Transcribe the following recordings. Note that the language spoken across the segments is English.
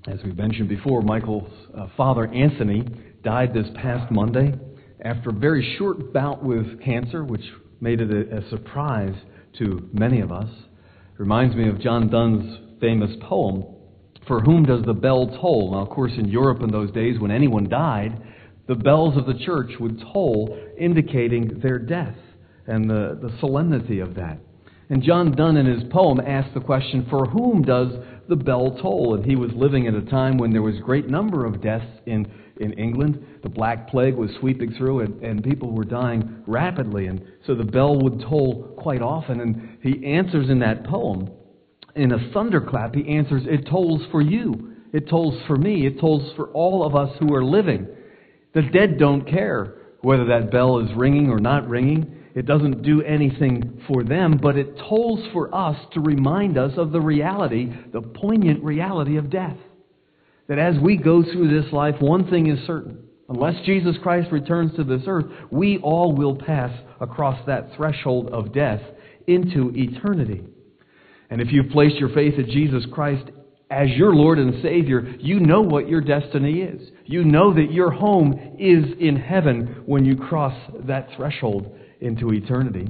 As we mentioned before, Michael's father, Anthony, died this past Monday after a very short bout with cancer, which made it a surprise to many of us. It reminds me of John Donne's famous poem, "For whom does the bell toll?" Now, of course, in Europe in those days, when anyone died, the bells of the church would toll, indicating their death and the solemnity of that. And John Donne, in his poem, asked the question, for whom does the bell toll? And he was living at a time when there was a great number of deaths in England. The Black Plague was sweeping through, and people were dying rapidly. And so the bell would toll quite often. And he answers in that poem, in a thunderclap, he answers, "It tolls for you. It tolls for me. It tolls for all of us who are living." The dead don't care whether that bell is ringing or not ringing. It doesn't do anything for them, but it tolls for us to remind us of the reality, the poignant reality of death. That as we go through this life, one thing is certain. Unless Jesus Christ returns to this earth, we all will pass across that threshold of death into eternity. And if you've placed your faith in Jesus Christ as your Lord and Savior, you know what your destiny is. You know that your home is in heaven when you cross that threshold into eternity.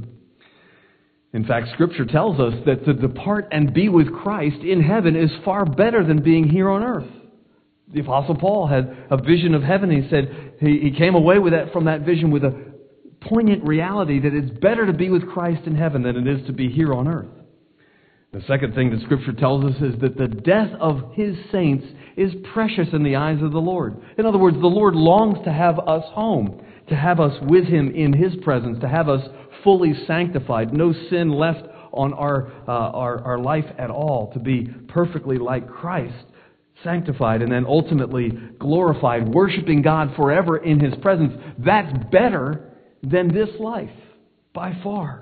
In fact, Scripture tells us that to depart and be with Christ in heaven is far better than being here on earth. The Apostle Paul had a vision of heaven. He said he came away from that vision with a poignant reality that it's better to be with Christ in heaven than it is to be here on earth. The second thing that Scripture tells us is that the death of His saints is precious in the eyes of the Lord. In other words, the Lord longs to have us home, to have us with Him in His presence, to have us fully sanctified, no sin left on our life at all, to be perfectly like Christ, sanctified, and then ultimately glorified, worshiping God forever in His presence. That's better than this life, by far.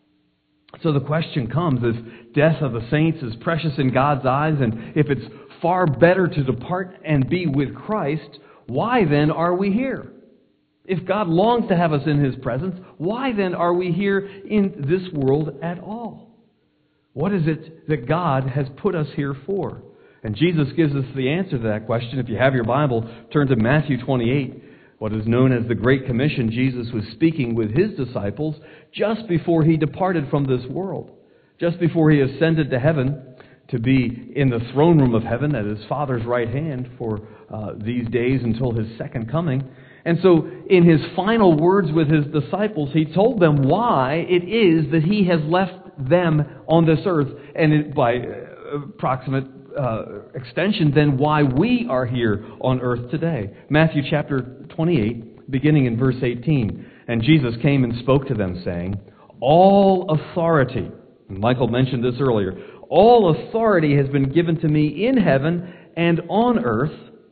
So the question comes, if death of the saints is precious in God's eyes, and if it's far better to depart and be with Christ, why then are we here? If God longs to have us in His presence, why then are we here in this world at all? What is it that God has put us here for? And Jesus gives us the answer to that question. If you have your Bible, turn to Matthew 28. What is known as the Great Commission. Jesus was speaking with His disciples just before He departed from this world, just before He ascended to heaven to be in the throne room of heaven at His Father's right hand for these days until His second coming. And so in His final words with His disciples, He told them why it is that He has left them on this earth, and by approximate extension, then why we are here on earth today. Matthew chapter 28, beginning in verse 18. And Jesus came and spoke to them, saying, "All authority," and Michael mentioned this earlier, "all authority has been given to me in heaven and on earth.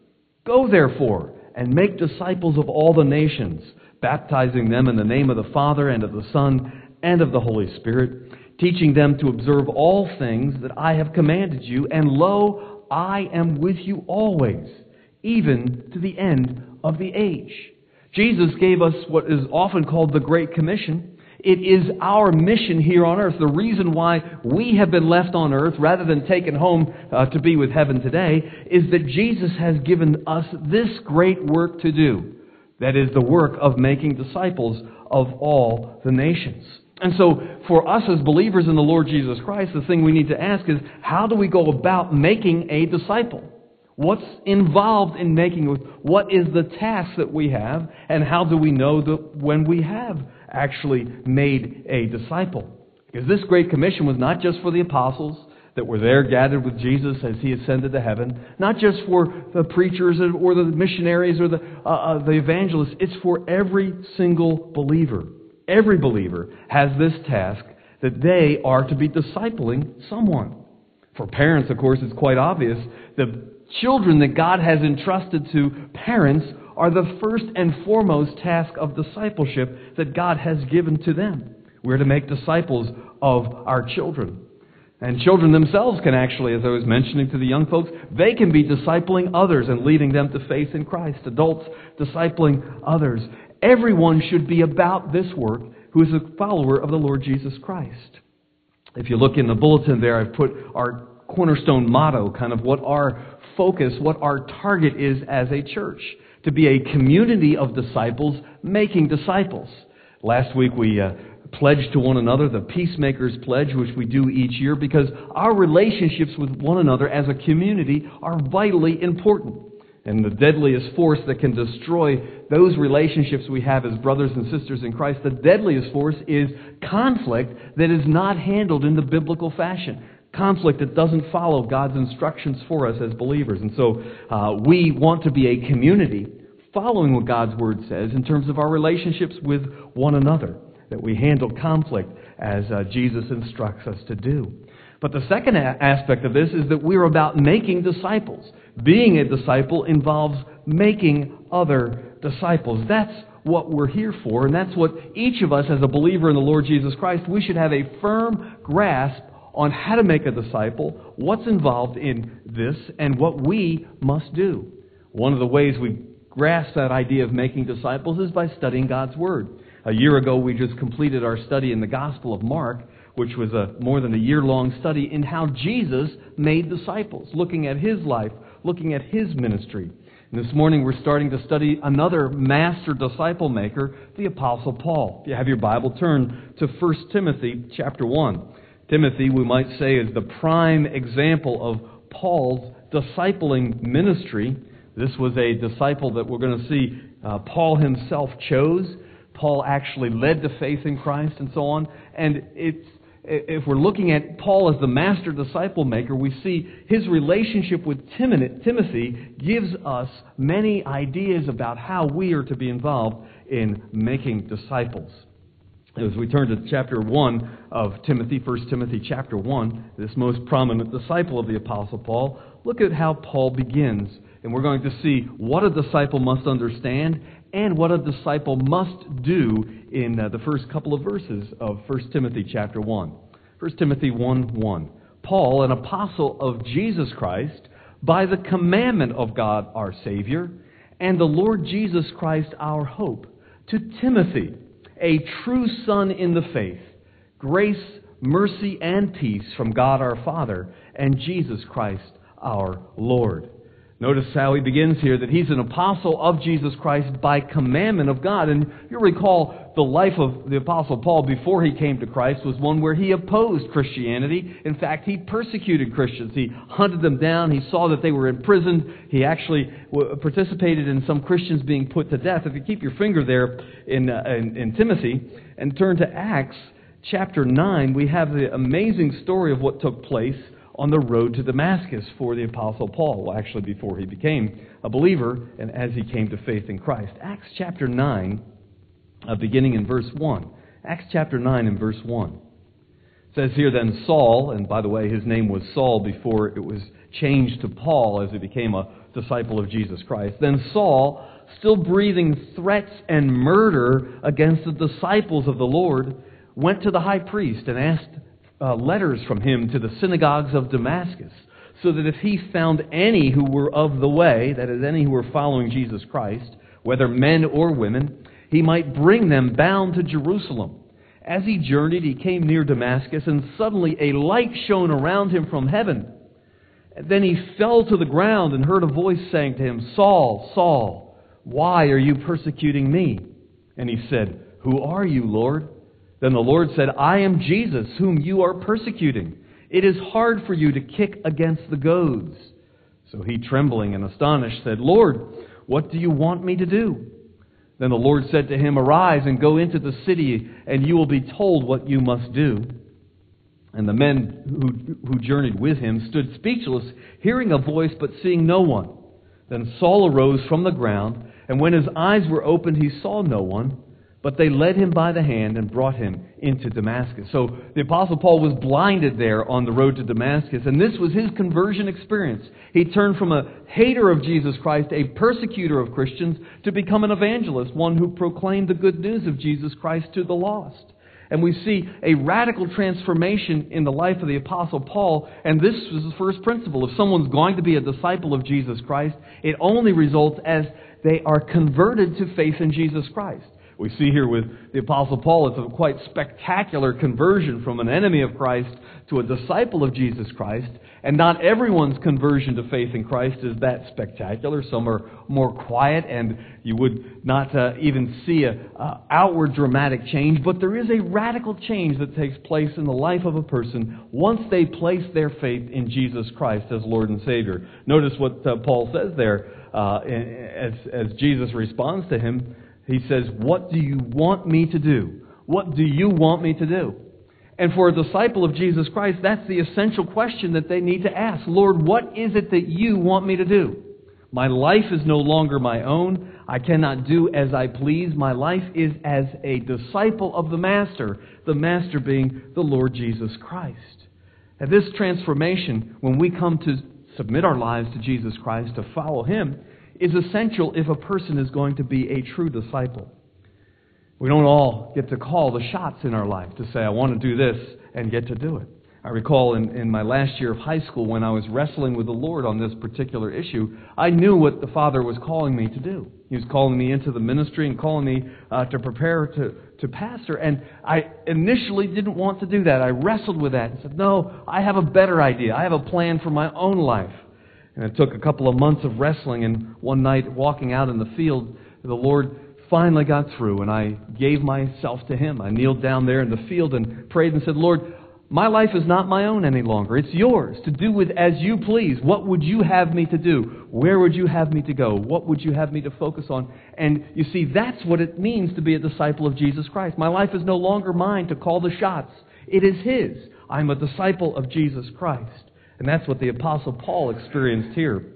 Go therefore and make disciples of all the nations, baptizing them in the name of the Father and of the Son and of the Holy Spirit, teaching them to observe all things that I have commanded you, and lo, I am with you always, even to the end of the age." Jesus gave us what is often called the Great Commission. It is our mission here on earth. The reason why we have been left on earth rather than taken home to be with heaven today is that Jesus has given us this great work to do. That is the work of making disciples of all the nations. And so, for us as believers in the Lord Jesus Christ, the thing we need to ask is, how do we go about making a disciple? What's involved in making it? What is the task that we have? And how do we know that when we have actually made a disciple? Because this Great Commission was not just for the apostles that were there gathered with Jesus as He ascended to heaven, not just for the preachers or the missionaries or the evangelists. It's for every single believer. Every believer has this task that they are to be discipling someone. For parents, of course, it's quite obvious. The children that God has entrusted to parents are the first and foremost task of discipleship that God has given to them. We're to make disciples of our children. And children themselves can actually, as I was mentioning to the young folks, they can be discipling others and leading them to faith in Christ. Adults discipling others. Everyone should be about this work who is a follower of the Lord Jesus Christ. If you look in the bulletin there, I've put our cornerstone motto, kind of what our focus, what our target is as a church. To be a community of disciples making disciples. Last week we pledged to one another the Peacemakers Pledge, which we do each year, because our relationships with one another as a community are vitally important. And the deadliest force that can destroy those relationships we have as brothers and sisters in Christ, the deadliest force is conflict that is not handled in the biblical fashion. Conflict that doesn't follow God's instructions for us as believers. And so we want to be a community following what God's Word says in terms of our relationships with one another, that we handle conflict as Jesus instructs us to do. But the second aspect of this is that we're about making disciples. Being a disciple involves making other disciples. That's what we're here for, and that's what each of us as a believer in the Lord Jesus Christ, we should have a firm grasp on how to make a disciple, what's involved in this, and what we must do. One of the ways we grasp that idea of making disciples is by studying God's Word. A year ago, we just completed our study in the Gospel of Mark, which was more than a year-long study in how Jesus made disciples, looking at His life, looking at His ministry. And this morning, we're starting to study another master disciple maker, the Apostle Paul. If you have your Bible, turn to 1 Timothy chapter 1. Timothy, we might say, is the prime example of Paul's discipling ministry. This was a disciple that we're going to see Paul himself chose. Paul actually led to faith in Christ and so on. And if we're looking at Paul as the master disciple maker, we see his relationship with Timothy gives us many ideas about how we are to be involved in making disciples. As we turn to chapter 1 of Timothy, 1 Timothy chapter 1, this most prominent disciple of the Apostle Paul, look at how Paul begins. And we're going to see what a disciple must understand and what a disciple must do in the first couple of verses of 1 Timothy chapter 1. 1 Timothy 1:1. Paul, an apostle of Jesus Christ, by the commandment of God our Savior, and the Lord Jesus Christ our hope, to Timothy, a true son in the faith, grace, mercy, and peace from God our Father and Jesus Christ our Lord. Notice how he begins here, that he's an apostle of Jesus Christ by commandment of God. And you'll recall the life of the Apostle Paul before he came to Christ was one where he opposed Christianity. In fact, he persecuted Christians. He hunted them down. He saw that they were imprisoned. He actually participated in some Christians being put to death. If you keep your finger there in Timothy and turn to Acts chapter 9, we have the amazing story of what took place on the road to Damascus for the Apostle Paul. Well, actually before he became a believer and as he came to faith in Christ. Acts chapter 9, beginning in verse 1. Acts chapter 9 and verse 1. It says here, then Saul, and by the way, his name was Saul before it was changed to Paul as he became a disciple of Jesus Christ. Then Saul, still breathing threats and murder against the disciples of the Lord, went to the high priest and asked letters from him to the synagogues of Damascus, so that if he found any who were of the way, that is, any who were following Jesus Christ, whether men or women, he might bring them bound to Jerusalem. As he journeyed, he came near Damascus, and suddenly a light shone around him from heaven. And then he fell to the ground and heard a voice saying to him, Saul, Saul, why are you persecuting me? And he said, Who are you, Lord? Then the Lord said, I am Jesus, whom you are persecuting. It is hard for you to kick against the goads. So he, trembling and astonished, said, Lord, what do you want me to do? Then the Lord said to him, Arise and go into the city, and you will be told what you must do. And the men who journeyed with him stood speechless, hearing a voice but seeing no one. Then Saul arose from the ground, and when his eyes were opened, he saw no one. But they led him by the hand and brought him into Damascus. So the Apostle Paul was blinded there on the road to Damascus, and this was his conversion experience. He turned from a hater of Jesus Christ, a persecutor of Christians, to become an evangelist, one who proclaimed the good news of Jesus Christ to the lost. And we see a radical transformation in the life of the Apostle Paul, and this was the first principle. If someone's going to be a disciple of Jesus Christ, it only results as they are converted to faith in Jesus Christ. We see here with the Apostle Paul, it's a quite spectacular conversion from an enemy of Christ to a disciple of Jesus Christ. And not everyone's conversion to faith in Christ is that spectacular. Some are more quiet, and you would not even see an outward dramatic change. But there is a radical change that takes place in the life of a person once they place their faith in Jesus Christ as Lord and Savior. Notice what Paul says there as Jesus responds to him. He says, "What do you want me to do? What do you want me to do?" And for a disciple of Jesus Christ, that's the essential question that they need to ask. Lord, what is it that you want me to do? My life is no longer my own. I cannot do as I please. My life is as a disciple of the Master being the Lord Jesus Christ. And this transformation, when we come to submit our lives to Jesus Christ, to follow Him, is essential if a person is going to be a true disciple. We don't all get to call the shots in our life to say, I want to do this, and get to do it. I recall in my last year of high school when I was wrestling with the Lord on this particular issue, I knew what the Father was calling me to do. He was calling me into the ministry and calling me to prepare to pastor. And I initially didn't want to do that. I wrestled with that and said, no, I have a better idea. I have a plan for my own life. And it took a couple of months of wrestling, and one night walking out in the field, the Lord finally got through, and I gave myself to Him. I kneeled down there in the field and prayed and said, Lord, my life is not my own any longer. It's yours to do with as you please. What would you have me to do? Where would you have me to go? What would you have me to focus on? And you see, that's what it means to be a disciple of Jesus Christ. My life is no longer mine to call the shots. It is His. I'm a disciple of Jesus Christ. And that's what the Apostle Paul experienced here.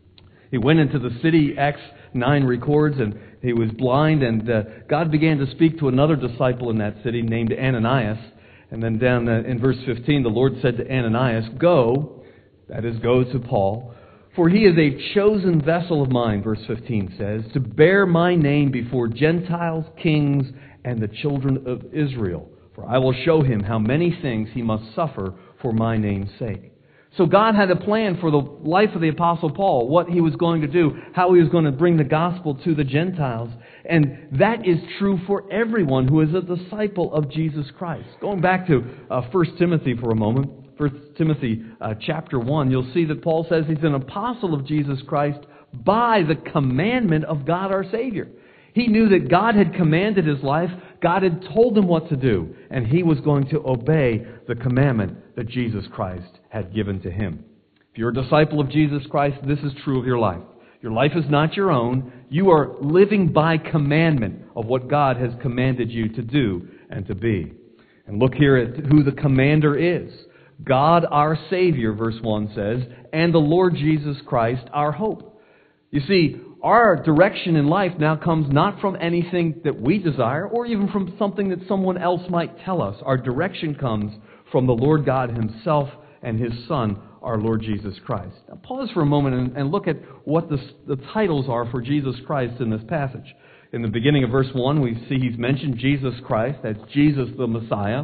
He went into the city, Acts 9 records, and he was blind, and God began to speak to another disciple in that city named Ananias. And then down in verse 15, the Lord said to Ananias, "Go," that is, go to Paul, "for he is a chosen vessel of mine," verse 15 says, "to bear my name before Gentiles, kings, and the children of Israel. For I will show him how many things he must suffer for my name's sake." So God had a plan for the life of the Apostle Paul, what he was going to do, how he was going to bring the gospel to the Gentiles. And that is true for everyone who is a disciple of Jesus Christ. Going back to 1 Timothy for a moment, 1 Timothy chapter 1, you'll see that Paul says he's an apostle of Jesus Christ by the commandment of God our Savior. He knew that God had commanded his life, God had told him what to do, and he was going to obey the commandment that Jesus Christ had given to him. If you're a disciple of Jesus Christ, this is true of your life. Your life is not your own. You are living by commandment of what God has commanded you to do and to be. And look here at who the commander is. God our Savior, verse 1 says, and the Lord Jesus Christ our hope. You see, our direction in life now comes not from anything that we desire or even from something that someone else might tell us. Our direction comes from the Lord God Himself and His Son, our Lord Jesus Christ. Now pause for a moment and look at what the titles are for Jesus Christ in this passage. In the beginning of verse 1, we see He's mentioned Jesus Christ. That's Jesus the Messiah.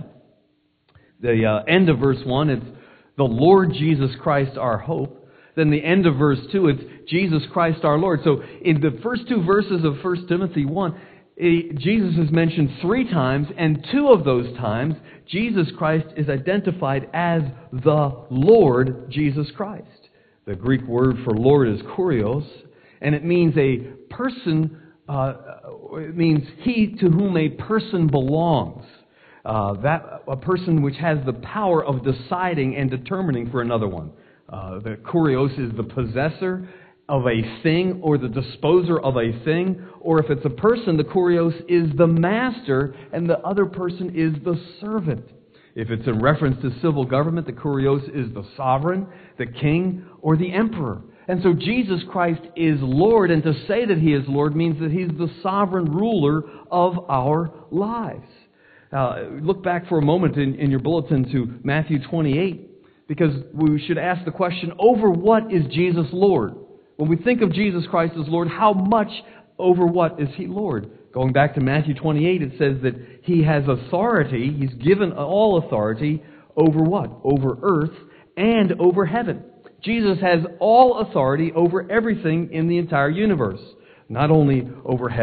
The end of verse 1, it's the Lord Jesus Christ our hope. Then the end of verse 2, it's Jesus Christ our Lord. So in the first two verses of 1 Timothy 1, Jesus is mentioned 3 times, and 2 of those times, Jesus Christ is identified as the Lord Jesus Christ. The Greek word for Lord is kurios, and it means a person, it means he to whom a person belongs. That a person which has the power of deciding and determining for another one. The kurios is the possessor of a thing or the disposer of a thing. Or if it's a person, the kurios is the master and the other person is the servant. If it's in reference to civil government, the kurios is the sovereign, the king, or the emperor. And so Jesus Christ is Lord, and to say that He is Lord means that He's the sovereign ruler of our lives. Look back for a moment in your bulletin to Matthew 28. Because we should ask the question, over what is Jesus Lord? When we think of Jesus Christ as Lord, how much over what is He Lord? Going back to Matthew 28, it says that He has authority, He's given all authority over what? Over earth and over heaven. Jesus has all authority over everything in the entire universe. Not only over heaven,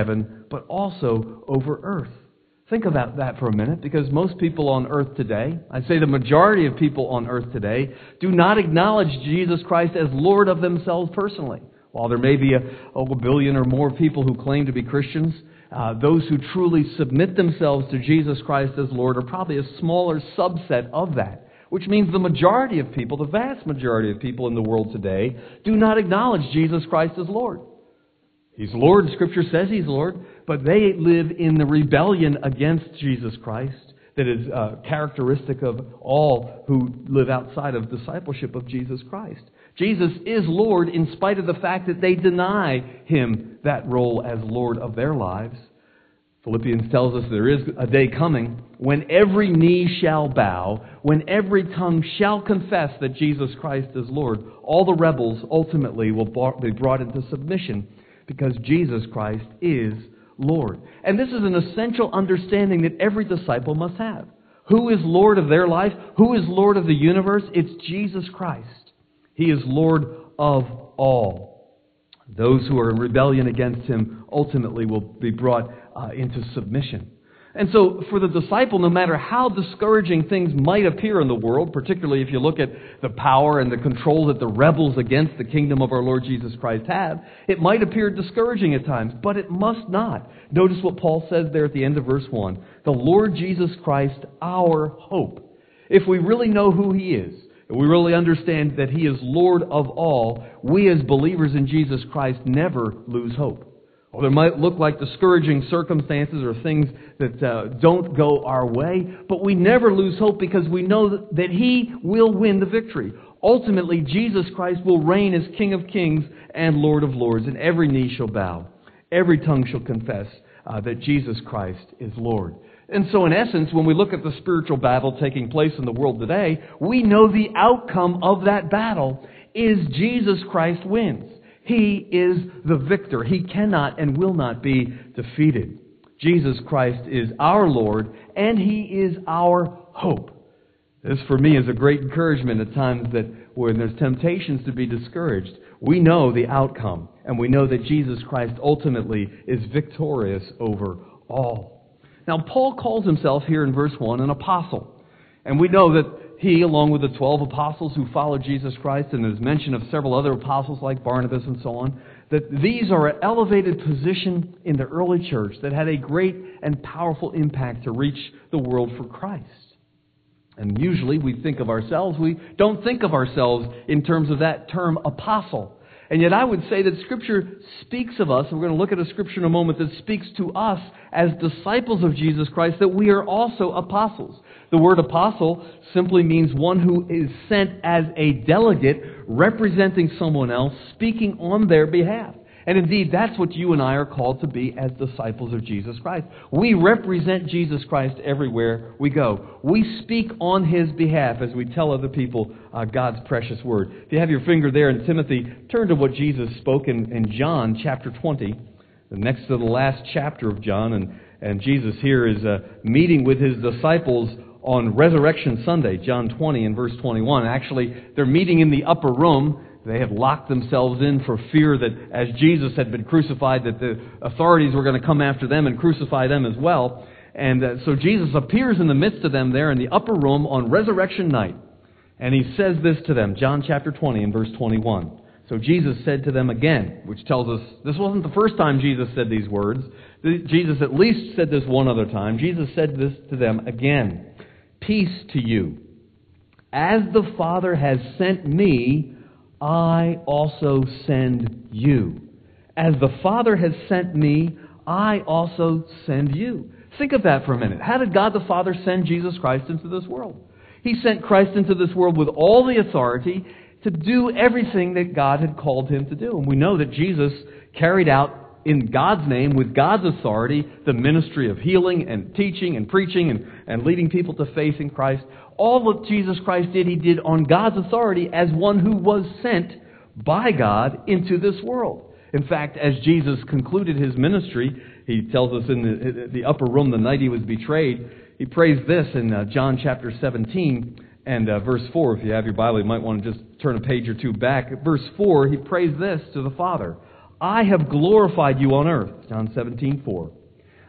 but also over earth. Think about that for a minute, because most people on earth today, I'd say the majority of people on earth today, do not acknowledge Jesus Christ as Lord of themselves personally. While there may be a billion or more people who claim to be Christians, those who truly submit themselves to Jesus Christ as Lord are probably a smaller subset of that. Which means the majority of people, the vast majority of people in the world today, do not acknowledge Jesus Christ as Lord. He's Lord, Scripture says He's Lord, but they live in the rebellion against Jesus Christ that is characteristic of all who live outside of discipleship of Jesus Christ. Jesus is Lord in spite of the fact that they deny Him that role as Lord of their lives. Philippians tells us there is a day coming when every knee shall bow, when every tongue shall confess that Jesus Christ is Lord. All the rebels ultimately will be brought into submission because Jesus Christ is Lord. And this is an essential understanding that every disciple must have. Who is Lord of their life? Who is Lord of the universe? It's Jesus Christ. He is Lord of all. Those who are in rebellion against Him ultimately will be brought into submission. And so for the disciple, no matter how discouraging things might appear in the world, particularly if you look at the power and the control that the rebels against the kingdom of our Lord Jesus Christ have, it might appear discouraging at times, but it must not. Notice what Paul says there at the end of verse 1. The Lord Jesus Christ, our hope. If we really know who He is, if we really understand that He is Lord of all, we as believers in Jesus Christ never lose hope. Well, there might look like discouraging circumstances or things that don't go our way, but we never lose hope because we know that He will win the victory. Ultimately, Jesus Christ will reign as King of Kings and Lord of Lords, and every knee shall bow. Every tongue shall confess that Jesus Christ is Lord. And so in essence, when we look at the spiritual battle taking place in the world today, we know the outcome of that battle is Jesus Christ wins. He is the victor. He cannot and will not be defeated. Jesus Christ is our Lord, and He is our hope. This, for me, is a great encouragement at times that when there's temptations to be discouraged, we know the outcome, and we know that Jesus Christ ultimately is victorious over all. Now, Paul calls himself here in verse 1 an apostle, and we know that he, along with the 12 apostles who followed Jesus Christ, and there's mention of several other apostles like Barnabas and so on, that these are an elevated position in the early church that had a great and powerful impact to reach the world for Christ. And usually we don't think of ourselves in terms of that term apostle. And yet I would say that Scripture speaks of us, and we're going to look at a Scripture in a moment that speaks to us as disciples of Jesus Christ, that we are also apostles. The word apostle simply means one who is sent as a delegate representing someone else, speaking on their behalf. And indeed, that's what you and I are called to be as disciples of Jesus Christ. We represent Jesus Christ everywhere we go. We speak on His behalf as we tell other people God's precious Word. If you have your finger there in Timothy, turn to what Jesus spoke in John chapter 20, next to the last chapter of John. And Jesus here is meeting with His disciples on Resurrection Sunday, John 20 and verse 21. Actually, they're meeting in the upper room. They have locked themselves in for fear that as Jesus had been crucified, that the authorities were going to come after them and crucify them as well. And so Jesus appears in the midst of them there in the upper room on Resurrection night. And He says this to them, John chapter 20 and verse 21. So Jesus said to them again, which tells us this wasn't the first time Jesus said these words. Jesus at least said this one other time. Jesus said this to them again. Peace to you. As the Father has sent me, I also send you. As the Father has sent me, I also send you. Think of that for a minute. How did God the Father send Jesus Christ into this world? He sent Christ into this world with all the authority to do everything that God had called Him to do. And we know that Jesus carried out in God's name, with God's authority, the ministry of healing and teaching and preaching and leading people to faith in Christ. All that Jesus Christ did, He did on God's authority as one who was sent by God into this world. In fact, as Jesus concluded His ministry, He tells us in the upper room the night He was betrayed, He prays this in John chapter 17 and verse 4. If you have your Bible, you might want to just turn a page or two back. At verse 4, He prays this to the Father. I have glorified you on earth, John 17:4.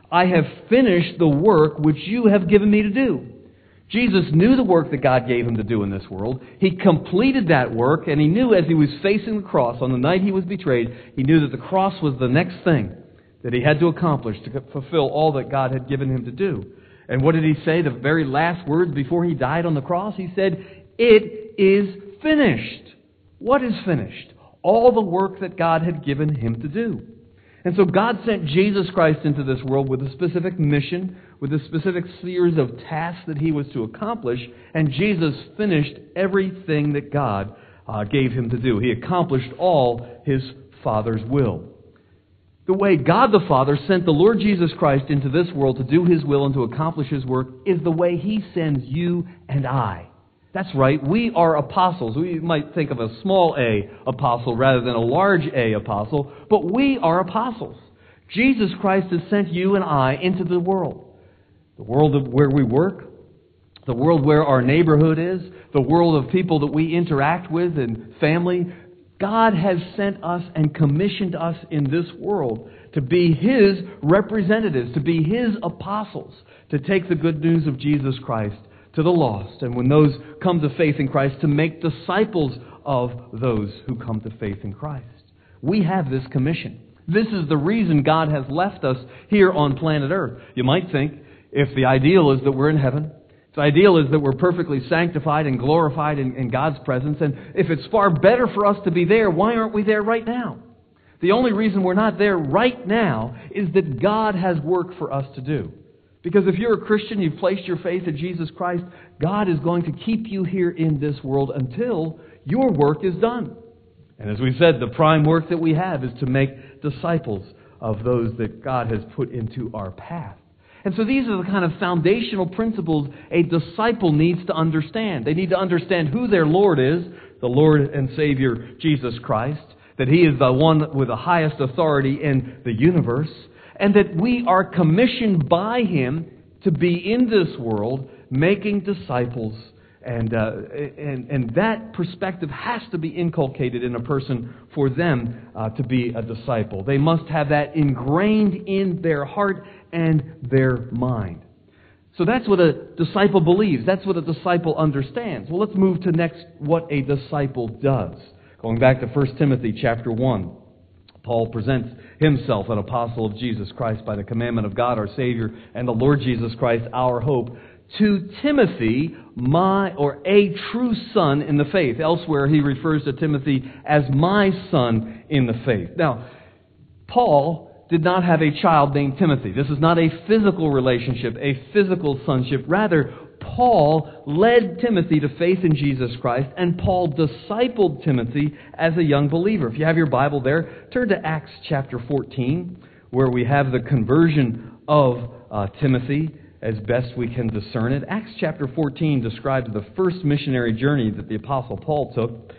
I have finished the work which you have given me to do. Jesus knew the work that God gave him to do in this world. He completed that work, and he knew as he was facing the cross on the night he was betrayed, he knew that the cross was the next thing that he had to accomplish to fulfill all that God had given him to do. And what did he say? The very last words before he died on the cross? He said, "It is finished." What is finished? All the work that God had given him to do. And so God sent Jesus Christ into this world with a specific mission, with a specific series of tasks that he was to accomplish, and Jesus finished everything that God gave him to do. He accomplished all his Father's will. The way God the Father sent the Lord Jesus Christ into this world to do his will and to accomplish his work is the way he sends you and I. That's right, we are apostles. We might think of a small a apostle rather than a large A apostle, but we are apostles. Jesus Christ has sent you and I into the world where we work, the world where our neighborhood is, the world of people that we interact with and family. God has sent us and commissioned us in this world to be his representatives, to be his apostles, to take the good news of Jesus Christ to the lost, and when those come to faith in Christ, to make disciples of those who come to faith in Christ. We have this commission. This is the reason God has left us here on planet Earth. You might think, if the ideal is that we're in heaven, if the ideal is that we're perfectly sanctified and glorified in God's presence, and if it's far better for us to be there, why aren't we there right now? The only reason we're not there right now is that God has work for us to do. Because if you're a Christian, you've placed your faith in Jesus Christ, God is going to keep you here in this world until your work is done. And as we said, the prime work that we have is to make disciples of those that God has put into our path. And so these are the kind of foundational principles a disciple needs to understand. They need to understand who their Lord is, the Lord and Savior Jesus Christ, that He is the one with the highest authority in the universe, and that we are commissioned by Him to be in this world making disciples. And that perspective has to be inculcated in a person for them to be a disciple. They must have that ingrained in their heart and their mind. So that's what a disciple believes. That's what a disciple understands. Well, let's move to next what a disciple does. Going back to 1 Timothy chapter 1. Paul presents himself an apostle of Jesus Christ by the commandment of God our Savior and the Lord Jesus Christ our hope, to Timothy, a true son in the faith. Elsewhere he refers to Timothy as my son in the faith. Now, Paul did not have a child named Timothy. This is not a physical relationship, a physical sonship. Rather, Paul led Timothy to faith in Jesus Christ, and Paul discipled Timothy as a young believer. If you have your Bible there, turn to Acts chapter 14, where we have the conversion of Timothy as best we can discern it. Acts chapter 14 describes the first missionary journey that the Apostle Paul took.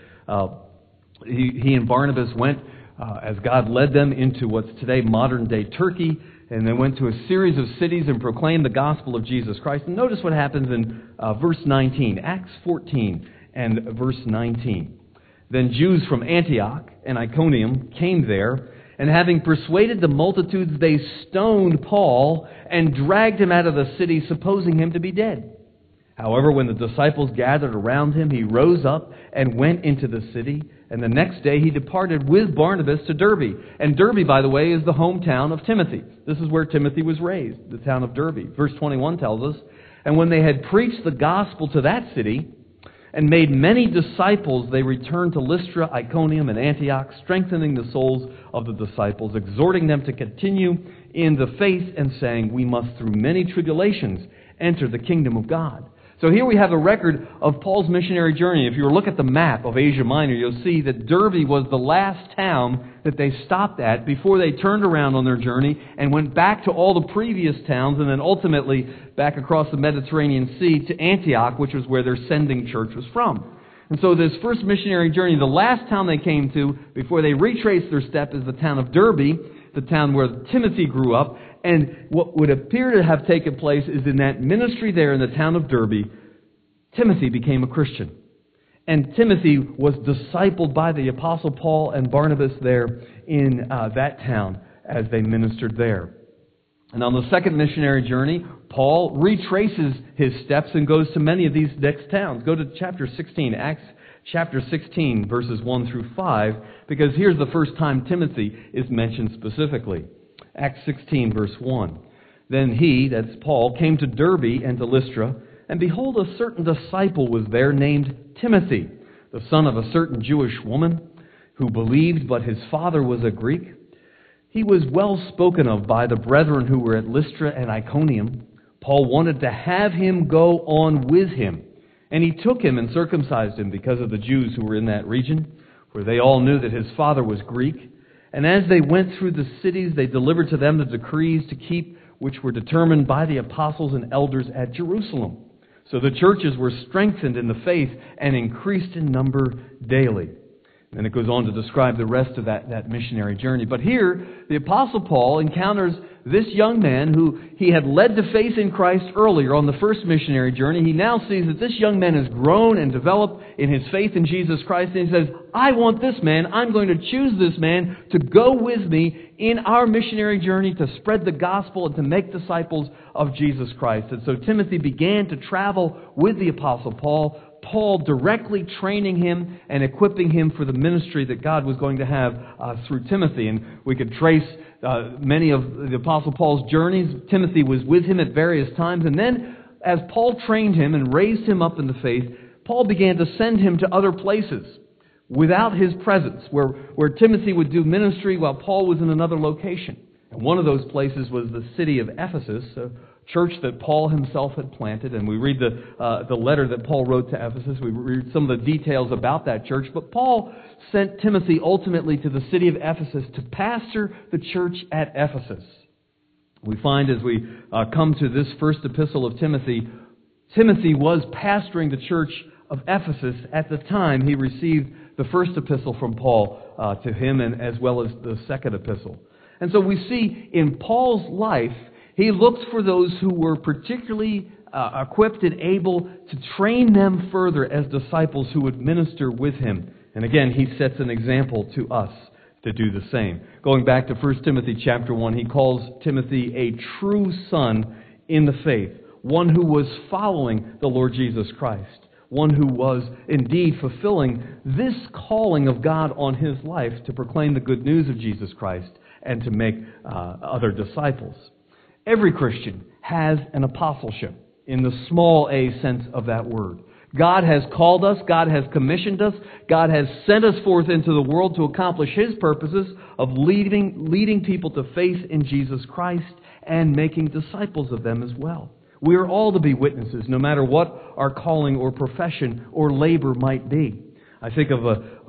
He and Barnabas went as God led them into what's today modern-day Turkey, and they went to a series of cities and proclaimed the gospel of Jesus Christ. And notice what happens in verse 19, Acts 14 and verse 19. Then Jews from Antioch and Iconium came there, and having persuaded the multitudes, they stoned Paul and dragged him out of the city, supposing him to be dead. However, when the disciples gathered around him, he rose up and went into the city. And the next day he departed with Barnabas to Derbe. And Derbe, by the way, is the hometown of Timothy. This is where Timothy was raised, the town of Derbe. Verse 21 tells us, and when they had preached the gospel to that city and made many disciples, they returned to Lystra, Iconium, and Antioch, strengthening the souls of the disciples, exhorting them to continue in the faith, and saying, we must through many tribulations enter the kingdom of God. So here we have a record of Paul's missionary journey. If you look at the map of Asia Minor, you'll see that Derbe was the last town that they stopped at before they turned around on their journey and went back to all the previous towns, and then ultimately back across the Mediterranean Sea to Antioch, which was where their sending church was from. And so this first missionary journey, the last town they came to before they retraced their step is the town of Derbe, the town where Timothy grew up. And what would appear to have taken place is in that ministry there in the town of Derbe, Timothy became a Christian. And Timothy was discipled by the Apostle Paul and Barnabas there in that town as they ministered there. And on the second missionary journey, Paul retraces his steps and goes to many of these next towns. Go to chapter 16, Acts chapter 16, verses 1 through 5, because here's the first time Timothy is mentioned specifically. Acts 16, verse 1. Then he, that's Paul, came to Derbe and to Lystra, and behold, a certain disciple was there named Timothy, the son of a certain Jewish woman, who believed, but his father was a Greek. He was well spoken of by the brethren who were at Lystra and Iconium. Paul wanted to have him go on with him, and he took him and circumcised him because of the Jews who were in that region, for they all knew that his father was Greek. And as they went through the cities, they delivered to them the decrees to keep, which were determined by the apostles and elders at Jerusalem. So the churches were strengthened in the faith and increased in number daily. And it goes on to describe the rest of that missionary journey. But here, the Apostle Paul encounters this young man who he had led to faith in Christ earlier on the first missionary journey. He now sees that this young man has grown and developed in his faith in Jesus Christ. And he says, I want this man. I'm going to choose this man to go with me in our missionary journey to spread the gospel and to make disciples of Jesus Christ. And so Timothy began to travel with the Apostle Paul directly training him and equipping him for the ministry that God was going to have through Timothy. And we could trace many of the Apostle Paul's journeys. Timothy was with him at various times. And then, as Paul trained him and raised him up in the faith, Paul began to send him to other places without his presence, where Timothy would do ministry while Paul was in another location. And one of those places was the city of Ephesus, a church that Paul himself had planted. And we read the letter that Paul wrote to Ephesus. We read some of the details about that church. But Paul sent Timothy ultimately to the city of Ephesus to pastor the church at Ephesus. We find as we come to this first epistle of Timothy, Timothy was pastoring the church of Ephesus at the time he received the first epistle from Paul to him, and as well as the second epistle. And so we see in Paul's life, he looked for those who were particularly equipped and able to train them further as disciples who would minister with him. And again, he sets an example to us to do the same. Going back to 1 Timothy chapter 1, he calls Timothy a true son in the faith, one who was following the Lord Jesus Christ, one who was indeed fulfilling this calling of God on his life to proclaim the good news of Jesus Christ and to make other disciples. Every Christian has an apostleship in the small a sense of that word. God has called us, God has commissioned us, God has sent us forth into the world to accomplish His purposes of leading people to faith in Jesus Christ and making disciples of them as well. We are all to be witnesses, no matter what our calling or profession or labor might be. I think of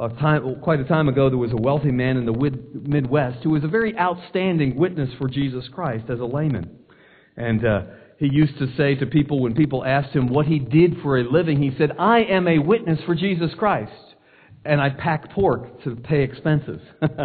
quite a time ago, there was a wealthy man in the Midwest who was a very outstanding witness for Jesus Christ as a layman. And he used to say to people, when people asked him what he did for a living, he said, I am a witness for Jesus Christ, and I pack pork to pay expenses.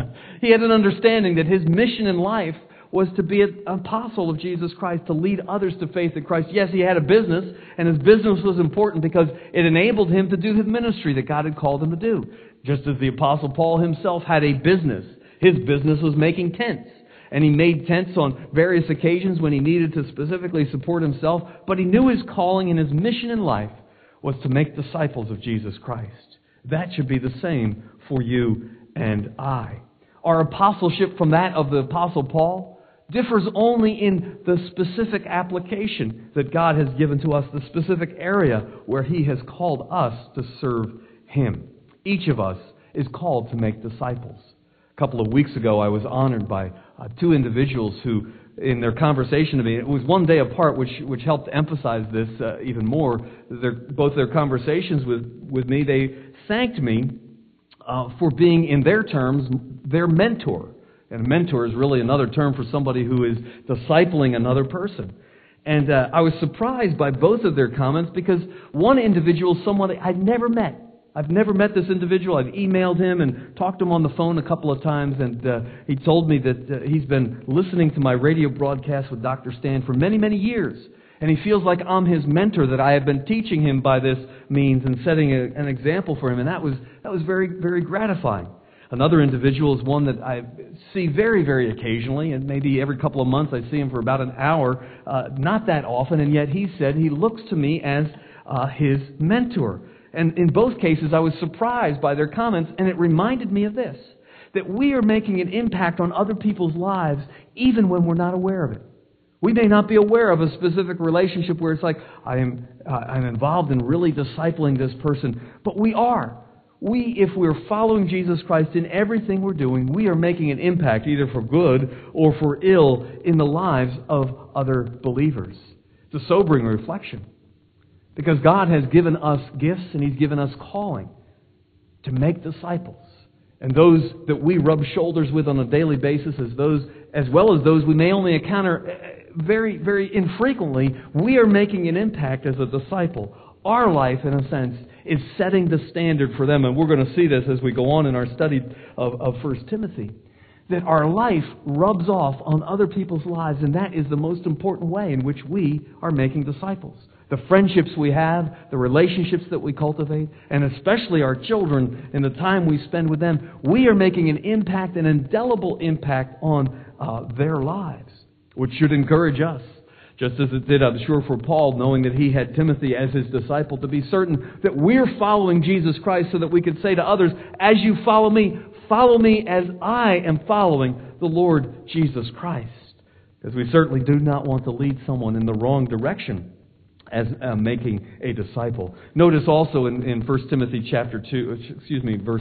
He had an understanding that his mission in life was to be an apostle of Jesus Christ, to lead others to faith in Christ. Yes, he had a business, and his business was important because it enabled him to do his ministry that God had called him to do. Just as the Apostle Paul himself had a business. His business was making tents. And he made tents on various occasions when he needed to specifically support himself. But he knew his calling and his mission in life was to make disciples of Jesus Christ. That should be the same for you and I. Our apostleship from that of the Apostle Paul differs only in the specific application that God has given to us, the specific area where He has called us to serve Him. Each of us is called to make disciples. A couple of weeks ago, I was honored by two individuals who, in their conversation to me, it was one day apart, which helped emphasize this even more. Both their conversations with me, they thanked me for being, in their terms, their mentor. And a mentor is really another term for somebody who is discipling another person. And I was surprised by both of their comments because one individual is someone I'd never met. I've never met this individual. I've emailed him and talked to him on the phone a couple of times, and he told me that he's been listening to my radio broadcast with Dr. Stan for many, many years. And he feels like I'm his mentor, that I have been teaching him by this means and setting an example for him. And that was very, very gratifying. Another individual is one that I see very, very occasionally, and maybe every couple of months I see him for about an hour, not that often, and yet he said he looks to me as his mentor. And in both cases, I was surprised by their comments, and it reminded me of this, that we are making an impact on other people's lives even when we're not aware of it. We may not be aware of a specific relationship where it's like, I'm involved in really discipling this person, but we are. If we're following Jesus Christ in everything we're doing, we are making an impact, either for good or for ill, in the lives of other believers. It's a sobering reflection. Because God has given us gifts and He's given us calling to make disciples. And those that we rub shoulders with on a daily basis, as well as those we may only encounter very, very infrequently, we are making an impact as a disciple. Our life, in a sense, is setting the standard for them. And we're going to see this as we go on in our study of 1 Timothy. That our life rubs off on other people's lives, and that is the most important way in which we are making disciples. The friendships we have, the relationships that we cultivate, and especially our children and the time we spend with them, we are making an impact, an indelible impact on their lives, which should encourage us, just as it did, I'm sure, for Paul, knowing that he had Timothy as his disciple, to be certain that we're following Jesus Christ so that we could say to others, as you follow me as I am following the Lord Jesus Christ. Because we certainly do not want to lead someone in the wrong direction as making a disciple. Notice also in 1 Timothy chapter 2, verse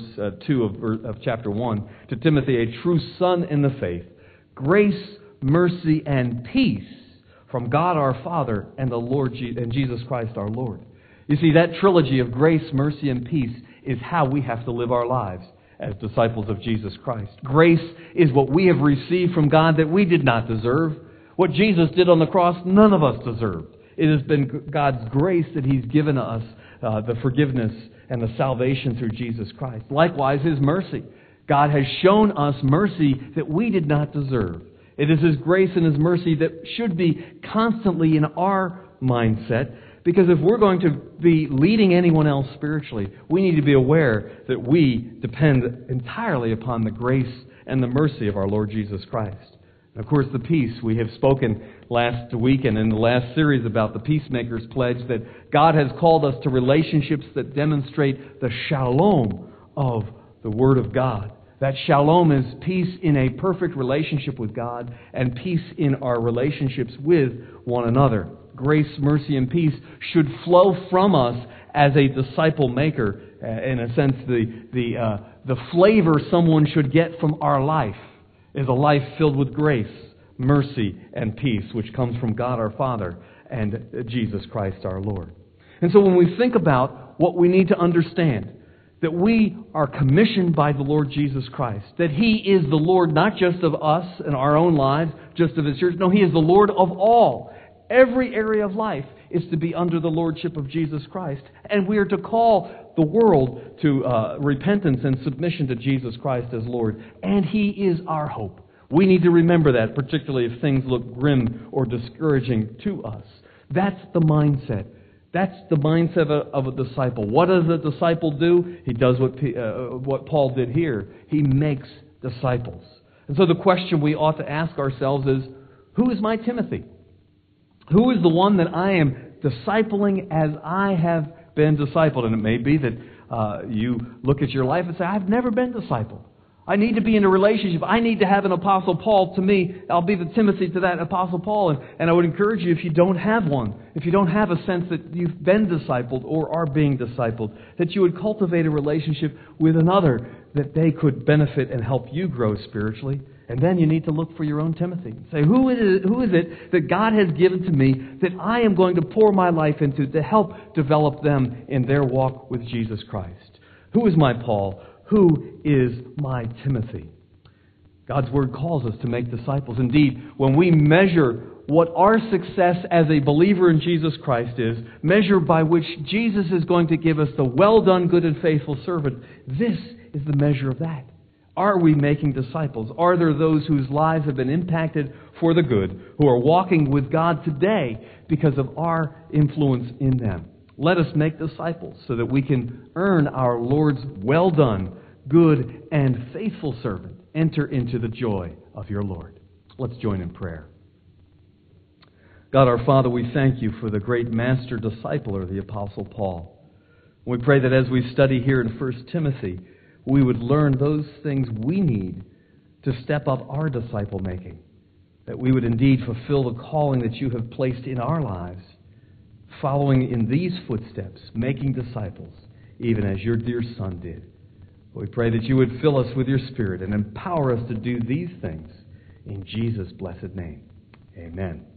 2 of chapter 1, to Timothy, a true son in the faith, grace, mercy, and peace from God our Father and the Lord and Jesus Christ our Lord. You see, that trilogy of grace, mercy, and peace is how we have to live our lives as disciples of Jesus Christ. Grace is what we have received from God that we did not deserve. What Jesus did on the cross, none of us deserved. It has been God's grace that He's given us the forgiveness and the salvation through Jesus Christ. Likewise, His mercy. God has shown us mercy that we did not deserve. It is His grace and His mercy that should be constantly in our mindset, because if we're going to be leading anyone else spiritually, we need to be aware that we depend entirely upon the grace and the mercy of our Lord Jesus Christ. And of course, the peace. We have spoken last week and in the last series about the Peacemaker's Pledge that God has called us to relationships that demonstrate the shalom of the Word of God. That shalom is peace in a perfect relationship with God and peace in our relationships with one another. Grace, mercy, and peace should flow from us as a disciple maker. In a sense, the flavor someone should get from our life is a life filled with grace, mercy, and peace, which comes from God our Father and Jesus Christ our Lord. And so when we think about what we need to understand, that we are commissioned by the Lord Jesus Christ, that He is the Lord not just of us and our own lives, just of His church. No, He is the Lord of all. Every area of life is to be under the lordship of Jesus Christ. And we are to call the world to repentance and submission to Jesus Christ as Lord. And He is our hope. We need to remember that, particularly if things look grim or discouraging to us. That's the mindset. That's the mindset of a disciple. What does a disciple do? He does what Paul did here. He makes disciples. And so the question we ought to ask ourselves is, who is my Timothy? Who is the one that I am discipling as I have been discipled? And it may be that you look at your life and say, I've never been discipled. I need to be in a relationship. I need to have an Apostle Paul to me. I'll be the Timothy to that Apostle Paul. And I would encourage you, if you don't have one, if you don't have a sense that you've been discipled or are being discipled, that you would cultivate a relationship with another that they could benefit and help you grow spiritually. And then you need to look for your own Timothy. Say, who is it that God has given to me that I am going to pour my life into to help develop them in their walk with Jesus Christ? Who is my Paul? Who is my Timothy? God's Word calls us to make disciples. Indeed, when we measure what our success as a believer in Jesus Christ is, measure by which Jesus is going to give us the well done, good and faithful servant, this is the measure of that. Are we making disciples? Are there those whose lives have been impacted for the good, who are walking with God today because of our influence in them? Let us make disciples so that we can earn our Lord's well done, good and faithful servant, enter into the joy of your Lord. Let's join in prayer. God our Father, we thank you for the great master discipler, the Apostle Paul. We pray that as we study here in 1 Timothy, we would learn those things we need to step up our disciple making, that we would indeed fulfill the calling that you have placed in our lives, following in these footsteps, making disciples, even as your dear Son did. We pray that you would fill us with your Spirit and empower us to do these things in Jesus' blessed name. Amen.